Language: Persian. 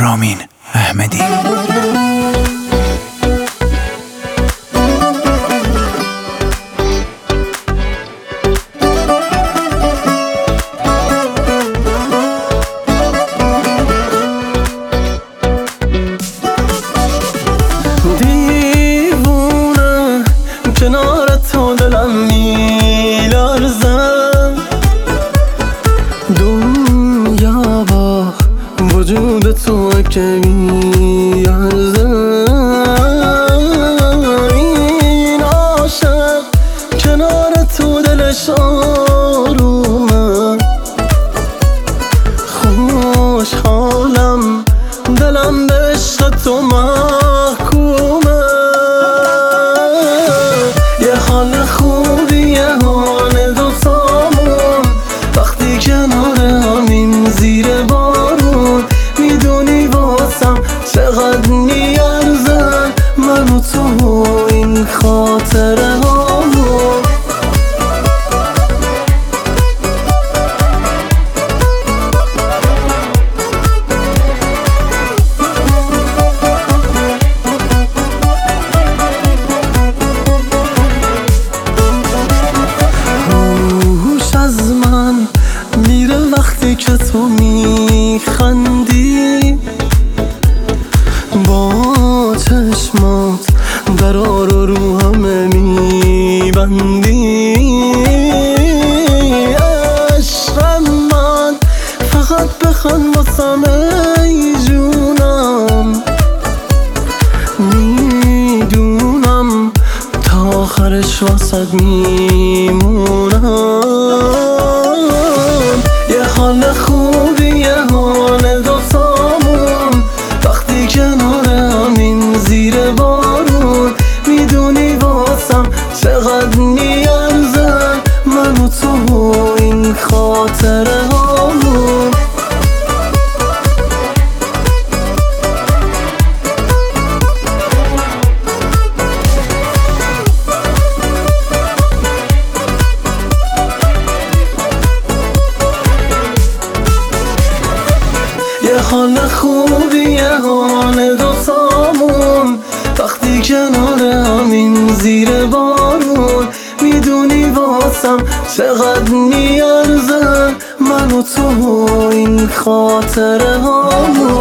رامین احمدی. دیوونه کنار تو دلم میلرزم، دنیا با وجود تو که میارزم. این عاشق کنار تو دلش آرومه، خوشحالم دلم به عشق تو محکومه. یه حال خوبی یه حال دوتامون، وقتی کنار همین زیر بارون. میدونی واسم چقدر میارزن من و تو این خاطره هامون. میره وقتی که تو میخندی، با چشمات درار رو همه میبندی. عشق من فقط بخوان واسم ای جونم، میدونم تا آخرش واسد میمونم. یه حال خوبی یه حال دوتامون، وقتی کنار همین زیر بارون. میدونی واسم چقدر میارزن من و تو این خاطره هامون. یه حال خوبی یه حال دوتامون، وقتی کنار همین زیر بارون. میدونی واسم چقدر میارزن من و تو این خاطره هامون.